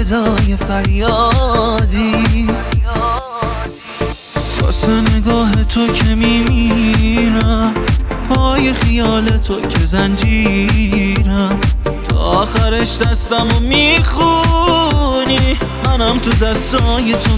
صدای فریادی. واسه نگاه تو که میمیرم، پای خیال تو که زنجیرم، تا آخرش دستمو میخونی، منم تو دستای تو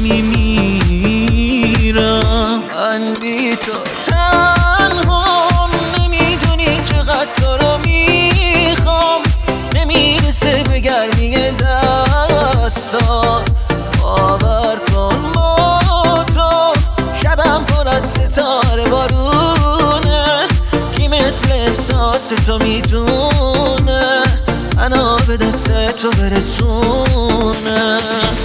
میمیرم. من بی تو تنهام، نمیدونی چقدر تو رو میخوام، نمیرسه به گرمی دستا. باور کن با تو شبم پر از ستاره بارونه، کی مثل احساس تو میتونه منو به دست تو برسونه.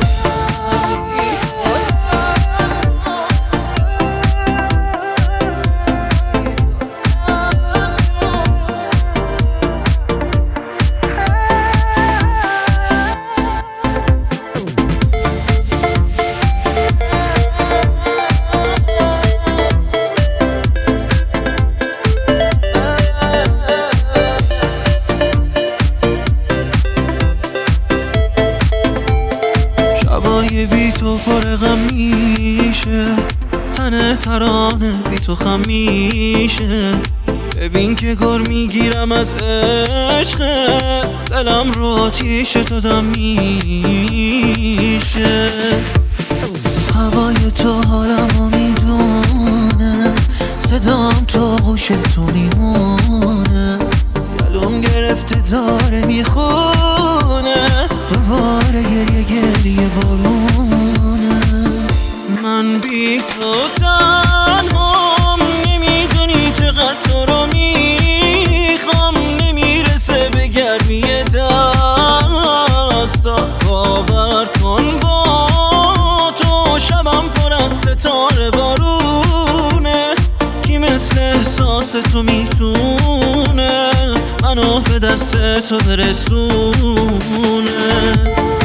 شبای بی تو پر غم میشه، تن ترانه بی تو خم میشه. ببین که گر میگیرم از عشق، دلم رو آتیش تو دم میشه. هوای تو حالمو میدونه، صدام تو گوش تو میمونه، گلوم گرفته داره میخونه، دوباره گریه بارونه. من بی تو تنهام، نمیدونی چقدر تو رو میخوام، نمیرسه به گرمی دستا. باور کن با تو شبم پر از ستاره بارونه، کی مثل احساس تو میتونه منو به دست تو برسونه.